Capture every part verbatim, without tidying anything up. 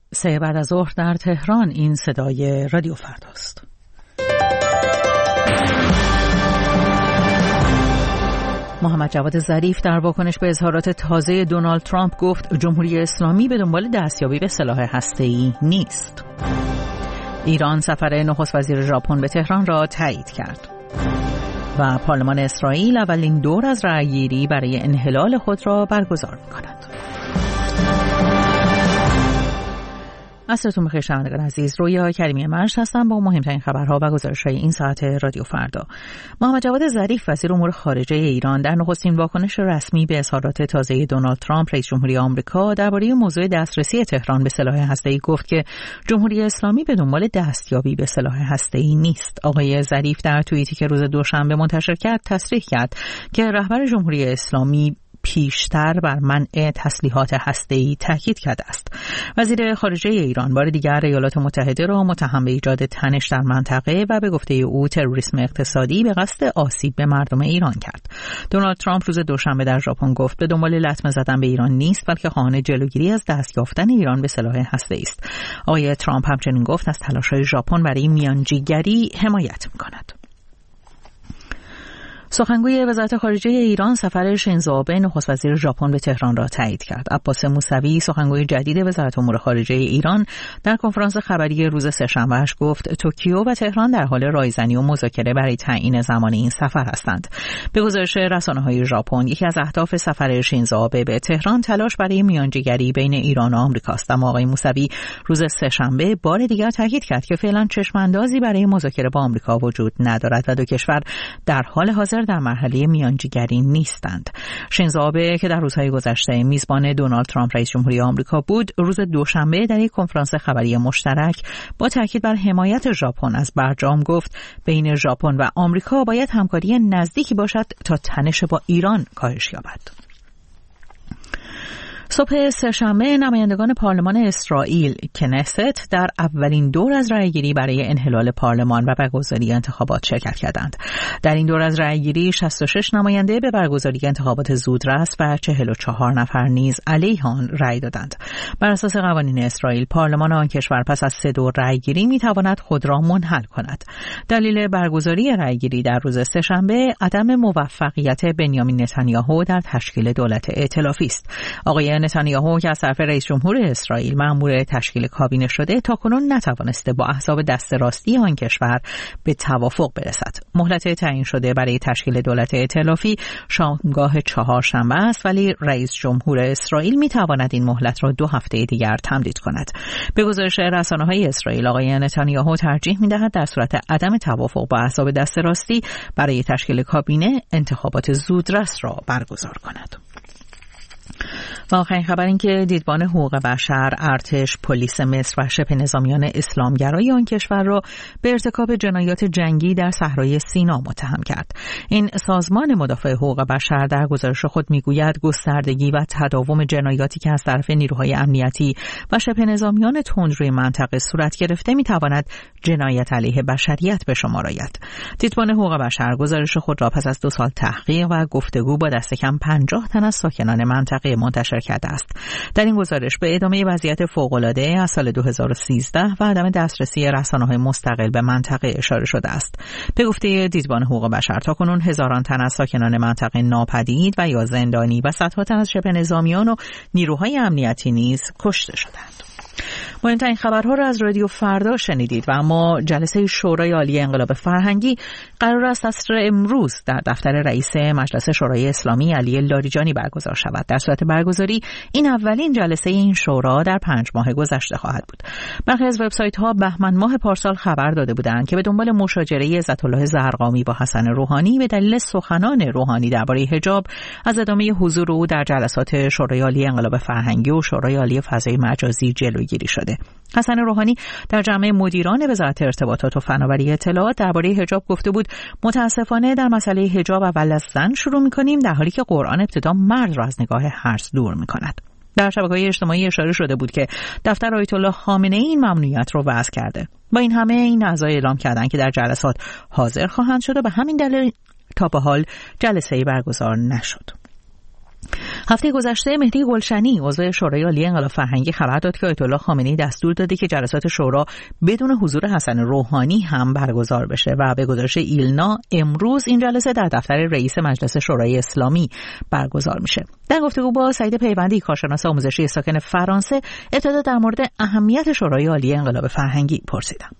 سه بعد از ظهر در تهران. این صدای رادیو فرداست. محمد جواد ظریف در واکنش به اظهارات تازه دونالد ترامپ گفت جمهوری اسلامی به دنبال دستیابی به سلاح هسته‌ای نیست. ایران سفر نخست وزیر ژاپن به تهران را تایید کرد. و پارلمان اسرائیل اولین دور از رأی‌گیری برای انحلال خود را برگزار می‌کند. عصرتون بخیر شنوندگان عزیز، رویا کریمی مرش هستم با مهمترین خبرها و گزارش‌های این ساعت رادیو فردا. محمد جواد ظریف وزیر امور خارجه ایران در نخستین واکنش رسمی به اظهارات تازه دونالد ترامپ رئیس جمهوری آمریکا درباره موضوع دسترسی تهران به سلاح هسته‌ای گفت که جمهوری اسلامی به دنبال دستیابی به سلاح هسته‌ای نیست. آقای ظریف در توییتی که روز دوشنبه منتشر کرد تصریح کرد که رهبر جمهوری اسلامی پیشتر بر منع تسلیحات هسته‌ای تاکید کرده است. وزیر خارجه ایران بار دیگر ایالات متحده را متهم به ایجاد تنش در منطقه و به گفته او تروریسم اقتصادی به قصد آسیب به مردم ایران کرد. دونالد ترامپ روز دوشنبه در ژاپن گفت به دنبال لطمه زدن به ایران نیست، بلکه خواهان جلوگیری از دست یافتن ایران به سلاح هسته‌ای است. آقای ترامپ همچنین گفت از تلاش‌های ژاپن برای میانجیگری حمایت می‌کند. سخنگوی وزارت خارجه ایران سفر شینزو آبه نخست وزیر ژاپن به تهران را تایید کرد. عباس موسوی سخنگوی جدید وزارت امور خارجه ایران در کنفرانس خبری روز سه‌شنبه‌اش گفت توکیو و تهران در حال رایزنی و مذاکره برای تعیین زمان این سفر هستند. به گزارش رسانه‌های ژاپن یکی از اهداف سفر شینزو آبه به تهران تلاش برای میانجیگری بین ایران و آمریکاست. اما آقای موسوی روز سه‌شنبه بار دیگر تاکید کرد که فعلا چشم‌اندازی برای مذاکره با آمریکا وجود ندارد و دو کشور در حال حاضر در مرحله میانجیگری نیستند. شینزو آبه که در روزهای گذشته میزبان دونالد ترامپ رئیس جمهوری آمریکا بود، روز دوشنبه در یک کنفرانس خبری مشترک با تاکید بر حمایت ژاپن از برجام گفت بین ژاپن و آمریکا باید همکاری نزدیکی باشد تا تنش با ایران کاهش یابد. صبح سه‌شنبه نمایندگان پارلمان اسرائیل کنست در اولین دور از رأیگیری برای انحلال پارلمان و برگزاری انتخابات شرکت کردند. در این دور از رأیگیری شصت و شش نماینده به برگزاری انتخابات زودرس و چهل و چهار نفر نیز علیه آن رأی دادند. بر اساس قوانین اسرائیل پارلمان آن کشور پس از سه دور رأیگیری می‌تواند خود را منحل کند. دلیل برگزاری رأیگیری در روز سه‌شنبه عدم موفقیت بنیامین نتانیاهو در تشکیل دولت ائتلافی است. آقای نتانیاهو که از طرف رئیس جمهور اسرائیل مأمور تشکیل کابینه شده تاکنون نتوانسته با احزاب دست راستی آن کشور به توافق برسد. مهلت تعیین شده برای تشکیل دولت ائتلافی شامگاه چهارشنبه است، ولی رئیس جمهور اسرائیل میتواند این مهلت را دو هفته دیگر تمدید کند. به گزارش رسانه‌های اسرائیل آقای نتانیاهو ترجیح میدهد در صورت عدم توافق با احزاب دست راستی برای تشکیل کابینه انتخابات زودرس را برگزار کند. و آخرین خبر این که دیدبان حقوق بشر، ارتش، پلیس مصر و شبه نظامیان اسلامگرای آن کشور را به ارتکاب جنایات جنگی در صحرای سینا متهم کرد. این سازمان مدافع حقوق بشر در گزارش خود میگوید گستردگی و تداوم جنایاتی که از طرف نیروهای امنیتی و شبه نظامیان تندروی منطقه صورت گرفته میتواند جنایت علیه بشریت به شمار آید. دیدبان حقوق بشر گزارش خود را پس از دو سال تحقیق و گفتگو با دست کم پنجاه تن از ساکنان منطقه منتشر کرده است. در این گزارش به ادامه وضعیت فوق‌العاده از سال دو هزار و سیزده و عدم دسترسی رسانه‌های مستقل به منطقه اشاره شده است. به گفته دیدبان حقوق بشر تاکنون هزاران تن از ساکنان منطقه ناپدید و یا زندانی و صدها تن از شبه نظامیان و نیروهای امنیتی نیز کشته شدند. مهمترین خبرها را از رادیو فردا شنیدید و اما جلسه شورای عالی انقلاب فرهنگی قرار است عصر امروز در دفتر رئیس مجلس شورای اسلامی علی لاریجانی برگزار شود. در صورت برگزاری این اولین جلسه این شورا در پنج ماه گذشته خواهد بود. برخی از وبسایت‌ها بهمن ماه پارسال خبر داده بودند که به دنبال مشاجره عزت‌الله زرقامی با حسن روحانی به دلیل سخنان روحانی درباره حجاب از ادامه حضور او در جلسات شورای عالی انقلاب فرهنگی و شورای عالی فضای مجازی جلوگیری شده. حسن روحانی در جمع مدیران وزارت ارتباطات و فناوری اطلاعات درباره حجاب گفته بود متاسفانه در مسئله حجاب اول از زن شروع می‌کنیم، در حالی که قرآن ابتدا مرد را از نگاه هرز دور می‌کند. در شبکه‌های اجتماعی اشاره شده بود که دفتر آیت الله خامنه‌ای این ممنوعیت را وضع کرده. با این همه این اعضا اعلام کردند که در جلسات حاضر خواهند شد و به همین دلیل تا به حال جلسه‌ای برگزار نشد. هفته گذشته مهدی گلشنی عضو شورای عالی انقلاب فرهنگی خبر داد که آیت الله خامنه‌ای دستور داده که جلسات شورا بدون حضور حسن روحانی هم برگزار بشه و به گزارش ایلنا امروز این جلسه در دفتر رئیس مجلس شورای اسلامی برگزار میشه. در گفتگو با سعید پیوندی کارشناس آموزشی ساکن فرانسه ابتدا در مورد اهمیت شورای عالی انقلاب فرهنگی پرسیدم.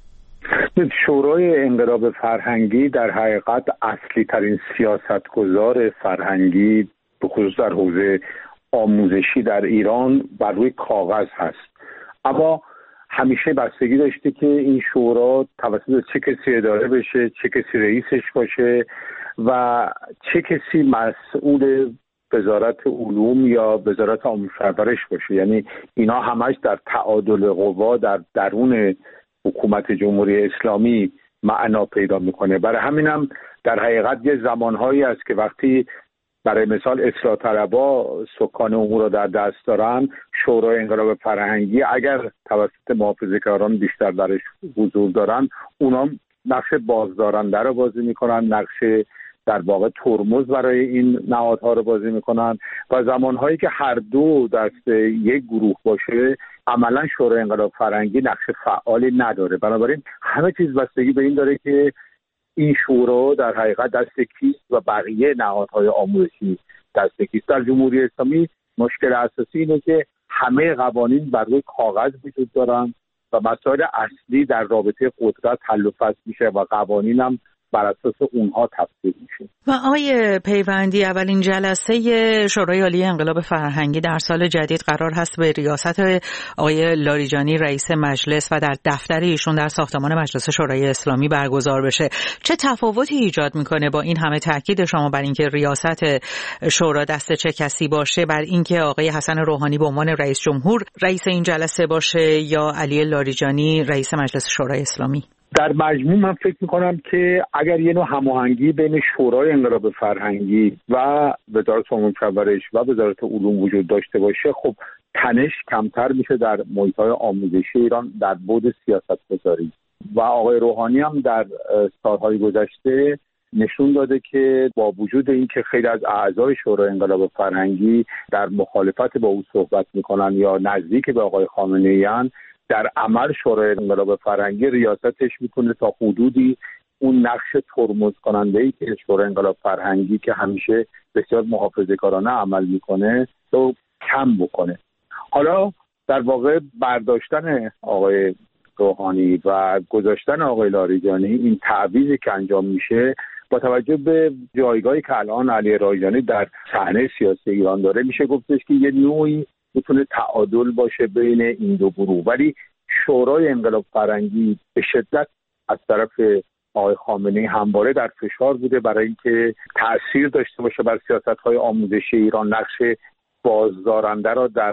شورای انقلاب فرهنگی در حقیقت اصلی ترین سیاستگزار فرهنگی به خصوص در حوزه آموزشی در ایران بر روی کاغذ هست، اما همیشه بستگی داشته که این شورا توسط چه کسی اداره بشه، چه کسی رئیسش باشه و چه کسی مسئول وزارت علوم یا وزارت آموزش و پرورش باشه. یعنی اینا همش در تعادل قوا در درون حکومت جمهوری اسلامی معنا پیدا میکنه. برای همینم در حقیقت یه زمانهایی است که وقتی برای مثال اصلاح طلبا سکان امور را در دست دارن، شورای انقلاب فرهنگی اگر توسط محافظه‌کاران بیشتر درش حضور دارن، اونا نقش بازدارنده رو بازی میکنن، نقش در واقع ترمز برای این نهادها رو بازی میکنن و زمانهایی که هر دو دست یک گروه باشه عملا شورای انقلاب فرهنگی نقش فعالی نداره. بنابراین همه چیز بستگی به این داره که این شورا در حقیقت دست کیست و بقیه نهادهای آموزشی دست کیست. در جمهوری اسلامی مشکل اساسی اینه که همه قوانین بر روی کاغذ وجود دارن و مسائل اصلی در رابطه قدرت حل و فصل میشه و قوانین هم بر اساس اونها تفسیر میشه. و آقای پیوندی، اولین جلسه شورای عالی انقلاب فرهنگی در سال جدید قرار هست به ریاست آقای لاریجانی رئیس مجلس و در دفتر ایشون در ساختمان مجلس شورای اسلامی برگزار بشه. چه تفاوتی ایجاد میکنه با این همه تاکید شما بر اینکه ریاست شورا دست چه کسی باشه، بر اینکه آقای حسن روحانی به عنوان رئیس جمهور رئیس این جلسه باشه یا علی لاریجانی رئیس مجلس شورای اسلامی؟ در مجموع من فکر میکنم که اگر یه نوع هماهنگی بین شورای انقلاب فرهنگی و وزارت آموزش و پرورش و وزارت علوم وجود داشته باشه، خب تنش کمتر میشه در محیط‌های آموزشی ایران در بعد سیاست‌گذاری. و آقای روحانی هم در سالهای گذشته نشون داده که با وجود اینکه خیلی از اعضای شورای انقلاب فرهنگی در مخالفت با او صحبت میکنن یا نزدیک به آقای خامنه‌ای، در عمل شورای انقلاب فرهنگی ریاستش میتونه تا حدودی اون نقش ترمز کننده‌ای که شورای انقلاب فرهنگی که همیشه بسیار محافظه‌کارانه عمل میکنه رو کم بکنه. حالا در واقع برداشتن آقای روحانی و گذاشتن آقای لاریجانی، این تعویضی که انجام میشه با توجه به جایگاهی که الان علی لاریجانی در صحنه سیاسی ایران داره، میشه گفتش که یه نوعی میتونه تعادل باشه بین این دو گروه. ولی شورای انقلاب فرهنگی به شدت از طرف آقای خامنه‌ای همواره در فشار بوده برای اینکه تأثیر داشته باشه بر سیاست‌های آموزشی ایران، نقش بازدارنده را در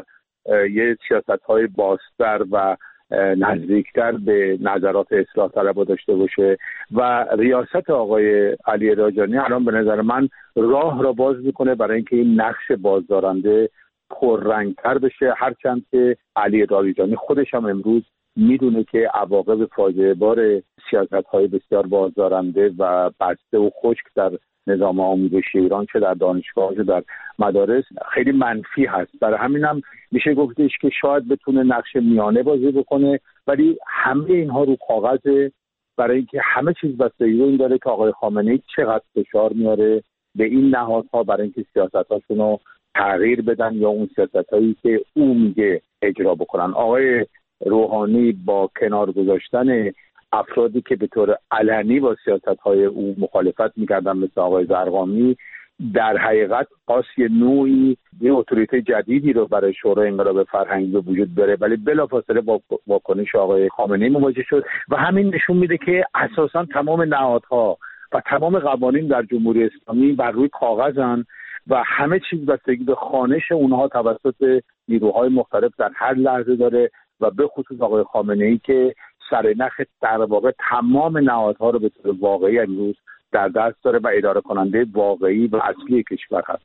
یه سیاست‌های بازتر و نزدیکتر به نظرات اصلاح طلبها داشته باشه و ریاست آقای علی لاریجانی الان به نظر من راه را باز میکنه برای اینکه این نقش بازدارنده پررنگتر بشه، هرچند که علی لاریجانی خودش هم امروز میدونه که عواقب فاجعه بار سیاست‌های بسیار بازدارنده و بسته و خشک در نظام آموزشی ایران چه در دانشگاه چه در مدارس خیلی منفی هست. برای همینم میشه گفتش که شاید بتونه نقش میانه بازی بکنه، ولی همه اینها رو کاغذه برای اینکه همه چیز بستگی این داره که آقای خامنه‌ای چقدر فشار میاره به این نهادها برای اینکه سیاست‌هاشون رو تغییر بدن یا اون سیاست‌هایی که او میگه اجرا بکنن. آقای روحانی با کنار گذاشتن افرادی که به طور علنی با سیاست‌های او مخالفت می‌کردن مثل آقای زرقامی، در حقیقت خواست یه نوعی یه اتوریته جدیدی رو برای شورای انقلاب فرهنگی به وجود بیاره، ولی بلافاصله با واکنش آقای خامنه‌ای مواجه شد و همین نشون میده که اساساً تمام نهادها و تمام قوانین در جمهوری اسلامی بر روی کاغذن و همه چیز بستگی به خوانش اونها توسط نیروهای مختلف در هر لحظه داره و به خصوص آقای خامنه‌ای که سرنخ در واقع تمام نهادها رو به طور واقعی امروز در دست داره و اداره کننده واقعی و اصلی کشور هست.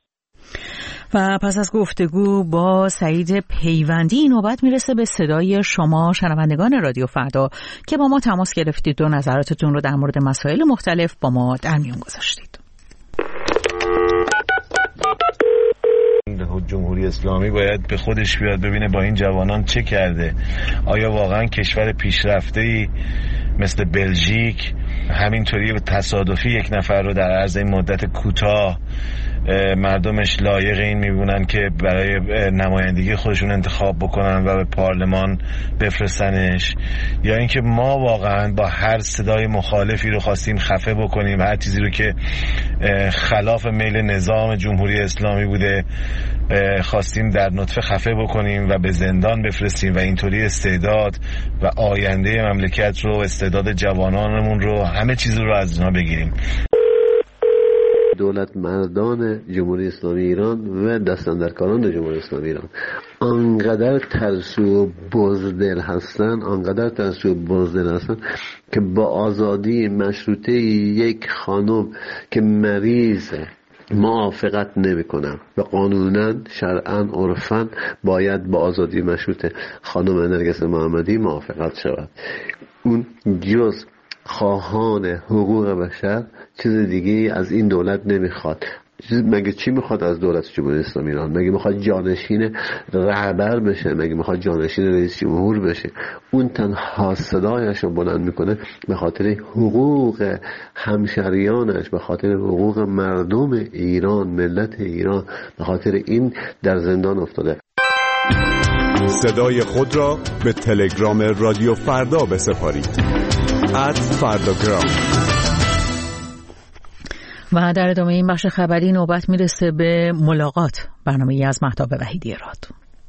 و پس از گفتگو با سعید پیوندی نوبت میرسه به صدای شما شنوندگان رادیو فردا که با ما تماس گرفتید و نظراتتون رو در مورد مسائل مختلف با ما در میون گذاشتید. جمهوری اسلامی باید به خودش بیاد، ببینه با این جوانان چه کرده. آیا واقعا کشور پیشرفته‌ای مثل بلژیک همینطوری تصادفی یک نفر رو در عرض این مدت کوتاه مردمش لایق این میبونن که برای نمایندگی خودشون انتخاب بکنن و به پارلمان بفرستنش، یا اینکه ما واقعا با هر صدای مخالفی رو خواستیم خفه بکنیم، هر چیزی رو که خلاف میل نظام جمهوری اسلامی بوده خواستیم در نطفه خفه بکنیم و به زندان بفرستیم و اینطوری استعداد و آینده مملکت رو، استعداد جوانانمون رو، همه چیز رو از اینا بگیریم. دولت مردان جمهوری اسلامی ایران و دستاندرکاران جمهوری اسلامی ایران آنقدر ترسو و بزدل هستن آنقدر ترسو و بزدل هستن که با آزادی مشروطه یک خانم که مریضه موافقت نمی کنم و قانونا شرعا عرفا باید با آزادی مشروطه خانم نرگس محمدی موافقت شود. اون جز خواهان حقوق بشر چیز دیگه از این دولت نمیخواد. مگه چی میخواد از دولت جمهوری اسلامی ایران؟ مگه میخواد جانشین رهبر بشه؟ مگه میخواد جانشین رئیس جمهور بشه؟ اون تنها صدایش رو بلند میکنه به خاطر حقوق همشریانش، به خاطر حقوق مردم ایران، ملت ایران، به خاطر این در زندان افتاده. صدای خود را به تلگرام رادیو فردا بسپارید. ات فرداگرام. و در ادامه این بخش خبری نوبت میرسه به ملاقات، برنامه‌ای از مهتاب وحیدی راد.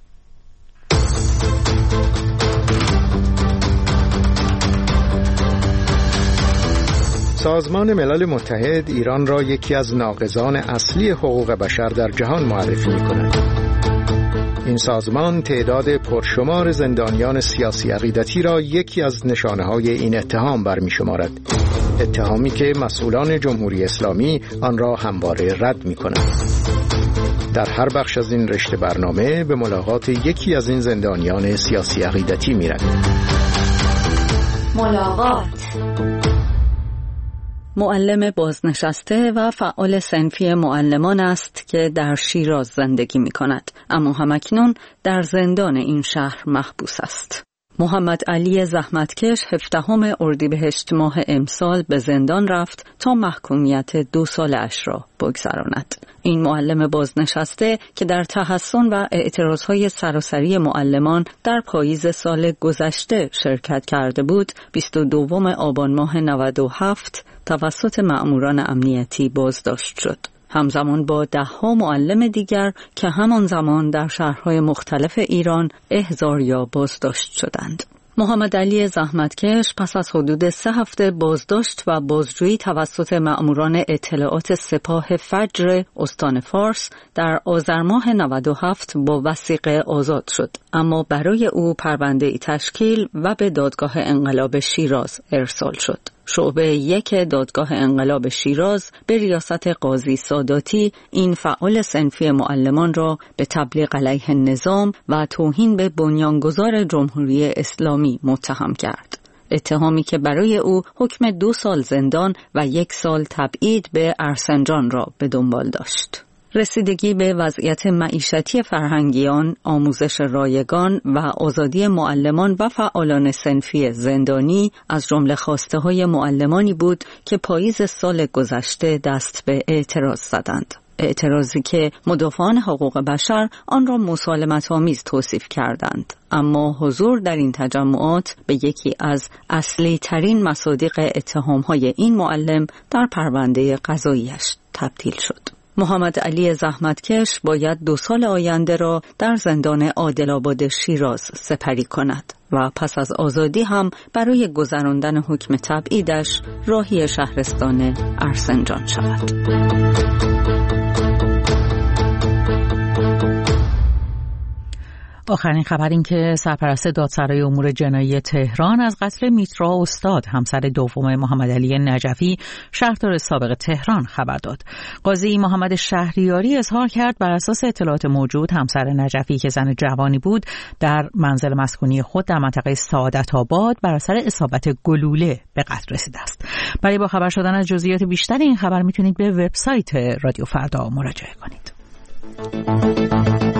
سازمان ملل متحد ایران را یکی از ناقضان اصلی حقوق بشر در جهان معرفی می‌کند. این سازمان تعداد پرشمار زندانیان سیاسی عقیدتی را یکی از نشانه‌های این اتهام برمی‌شمارد. اتهامی که مسئولان جمهوری اسلامی آن را همواره رد می‌کنند. در هر بخش از این رشته برنامه به ملاقات یکی از این زندانیان سیاسی عقیدتی می‌رویم. ملاقات. معلم بازنشسته و فعال صنفی معلمان است که در شیراز زندگی می کند، اما همکنون در زندان این شهر محبوس است. محمد علی زحمتکش هفدهم اردیبهشت ماه امسال به زندان رفت تا محکومیت دو ساله اش را بگذراند. این معلم بازنشسته که در تحسن و اعتراضهای سراسری معلمان در پاییز سال گذشته شرکت کرده بود، بیست و دوم آبان ماه نود و هفت توسط مأموران امنیتی بازداشت شد. همزمان با ده ها معلم دیگر که همان زمان در شهرهای مختلف ایران احضار یا بازداشت شدند. محمد علی زحمتکش پس از حدود سه هفته بازداشت و بازجویی توسط مأموران اطلاعات سپاه فجر استان فارس در آذر ماه نود و هفت با وثیقه آزاد شد، اما برای او پرونده‌ای تشکیل و به دادگاه انقلاب شیراز ارسال شد. شعبه یک دادگاه انقلاب شیراز به ریاست قاضی ساداتی این فعال صنفی معلمان را به تبلیغ علیه نظام و توهین به بنیانگذار جمهوری اسلامی متهم کرد. اتهامی که برای او حکم دو سال زندان و یک سال تبعید به ارسنجان را به دنبال داشت. رسیدگی به وضعیت معیشتی فرهنگیان، آموزش رایگان و آزادی معلمان و فعالان صنفی زندانی از جمله خواسته‌های معلمانی بود که پاییز سال گذشته دست به اعتراض زدند. اعتراضی که مدافعان حقوق بشر آن را مسالمت‌آمیز توصیف کردند، اما حضور در این تجمعات به یکی از اصلی ترین مصادیق اتهام‌های این معلم در پرونده قضاییش تبدیل شد. محمد علی زحمتکش باید دو سال آینده را در زندان عادل‌آباد شیراز سپری کند و پس از آزادی هم برای گذراندن حکم تبعیدش راهی شهرستان ارسنجان شود. آخرین خبر این که سرپرست دادسرای امور جنایی تهران از قتل میترا استاد همسر دوم محمد علی نجفی شهردار سابق تهران خبر داد. قاضی محمد شهریاری اظهار کرد بر اساس اطلاعات موجود همسر نجفی که زن جوانی بود در منزل مسکونی خود در منطقه سعادت آباد بر اثر اصابت گلوله به قتل رسیده است. برای با خبر شدن از جزئیات بیشتر این خبر میتونید به وبسایت رادیو فردا مراجعه کنید.